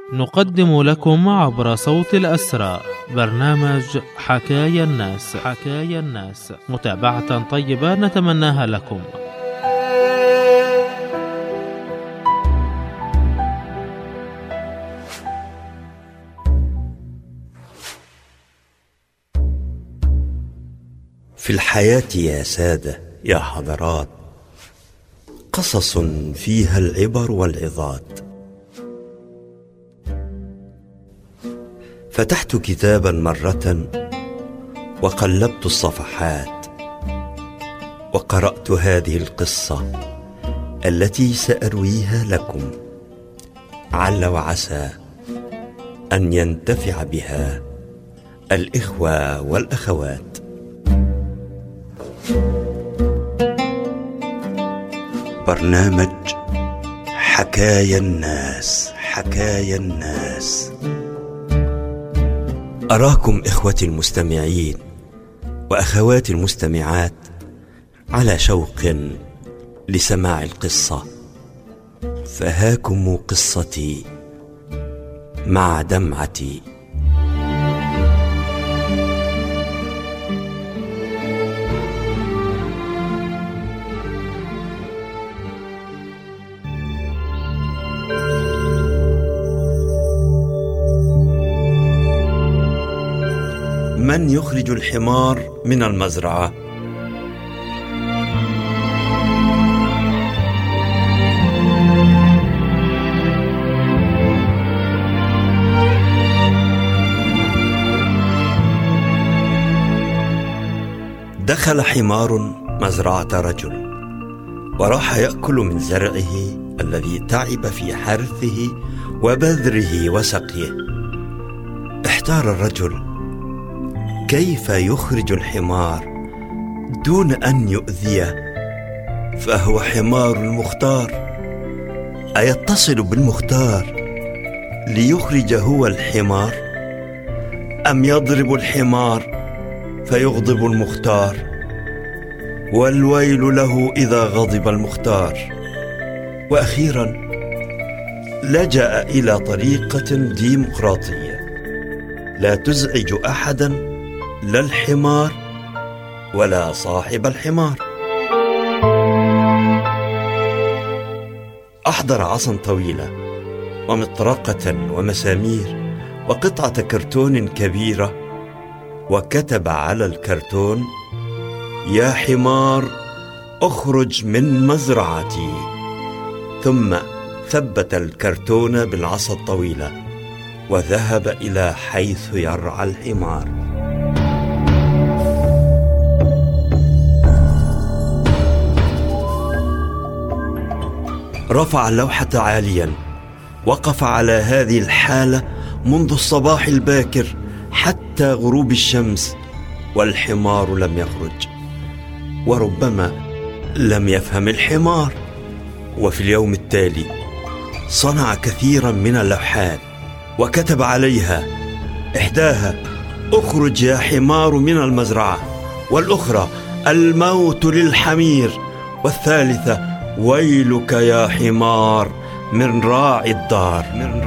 نقدم لكم عبر صوت الأسرى برنامج حكايا الناس. متابعة طيبة نتمناها لكم. في الحياة يا سادة يا حضرات قصص فيها العبر والعظات. فتحت كتابا مرة وقلبت الصفحات وقرأت هذه القصة التي سأرويها لكم، عل وعسى أن ينتفع بها الإخوة والأخوات. برنامج حكايا الناس. أراكم إخوتي المستمعين وأخواتي المستمعات على شوق لسماع القصة، فهاكم قصتي مع دمعتي. من يخرج الحمار من المزرعة؟ دخل حمار مزرعة رجل وراح يأكل من زرعه الذي تعب في حرثه وبذره وسقيه. احتار الرجل كيف يخرج الحمار دون أن يؤذيه، فهو حمار المختار. أيتصل بالمختار ليخرج هو الحمار، أم يضرب الحمار فيغضب المختار؟ والويل له إذا غضب المختار. وأخيرا لجأ إلى طريقة ديمقراطية لا تزعج أحدا، لا الحمار ولا صاحب الحمار. أحضر عصا طويلة ومطرقة ومسامير وقطعة كرتون كبيرة، وكتب على الكرتون: يا حمار اخرج من مزرعتي. ثم ثبت الكرتون بالعصا الطويلة وذهب إلى حيث يرعى الحمار. رفع اللوحة عاليا، وقف على هذه الحالة منذ الصباح الباكر حتى غروب الشمس، والحمار لم يخرج. وربما لم يفهم الحمار. وفي اليوم التالي صنع كثيرا من اللوحات وكتب عليها: إحداها: اخرج يا حمار من المزرعة، والأخرى: الموت للحمير، والثالثة: ويلك يا حمار من راعي الدار.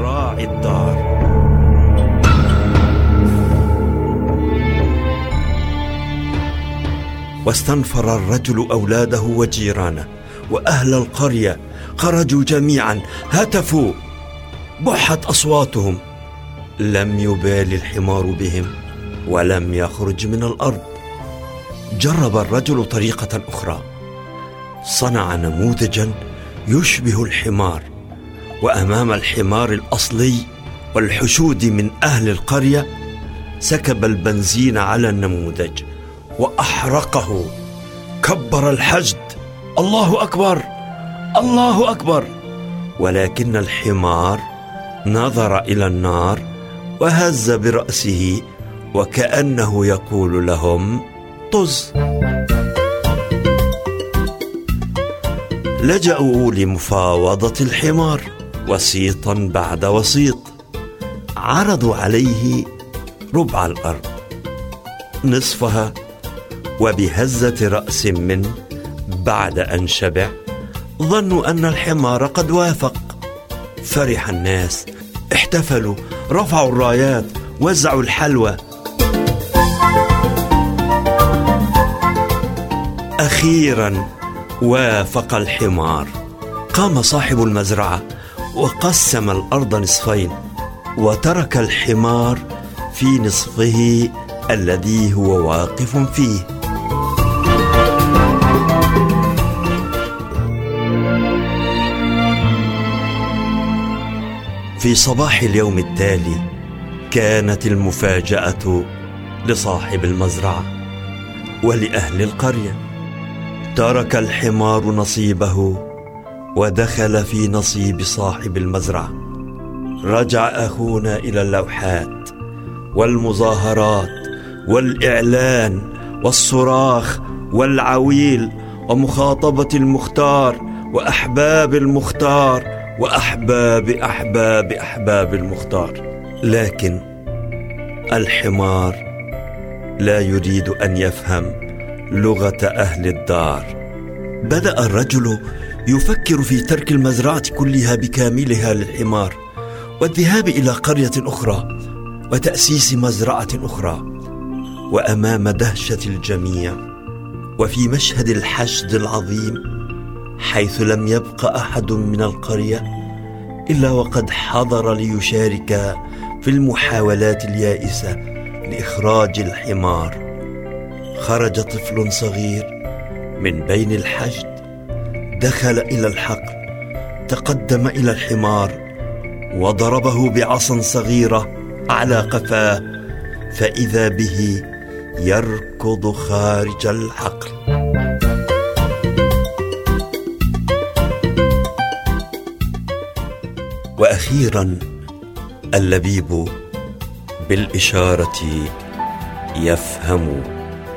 واستنفر الرجل أولاده وجيرانه وأهل القرية، خرجوا جميعا، هتفوا، بحت أصواتهم. لم يبال الحمار بهم ولم يخرج من الأرض. جرب الرجل طريقة أخرى، صنع نموذجا يشبه الحمار، وأمام الحمار الأصلي والحشود من أهل القرية سكب البنزين على النموذج وأحرقه. كبر الحشد: الله أكبر، الله أكبر. ولكن الحمار نظر إلى النار وهز برأسه وكأنه يقول لهم: طز. لجأوا لمفاوضة الحمار وسيطا بعد وسيط. عرضوا عليه ربع الأرض، نصفها، وبهزة رأس منه بعد أن شبع ظنوا أن الحمار قد وافق. فرح الناس: احتفلوا، رفعوا الرايات، وزعوا الحلوى. أخيرا وافق الحمار. قام صاحب المزرعة وقسم الأرض نصفين، وترك الحمار في نصفه الذي هو واقف فيه. في صباح اليوم التالي كانت المفاجأة لصاحب المزرعة ولأهل القرية. ترك الحمار نصيبه ودخل في نصيب صاحب المزرعة. رجع أخونا إلى اللوحات والمظاهرات والإعلان والصراخ والعويل ومخاطبة المختار وأحباب المختار وأحباب أحباب أحباب المختار. لكن الحمار لا يريد أن يفهم لغة أهل الدار. بدأ الرجل يفكر في ترك المزرعة كلها بكاملها للحمار والذهاب إلى قرية أخرى وتأسيس مزرعة أخرى. وأمام دهشة الجميع وفي مشهد الحشد العظيم، حيث لم يبق أحد من القرية إلا وقد حضر ليشارك في المحاولات اليائسة لإخراج الحمار، خرج طفل صغير من بين الحشد، دخل إلى الحقل، تقدم إلى الحمار وضربه بعصا صغيرة على قفاه، فإذا به يركض خارج الحقل. وأخيرا اللبيب بالإشارة يفهم.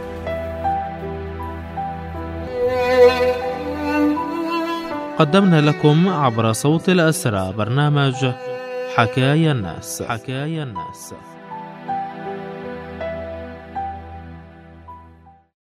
قدمنا لكم عبر صوت الأسرى برنامج حكايا الناس.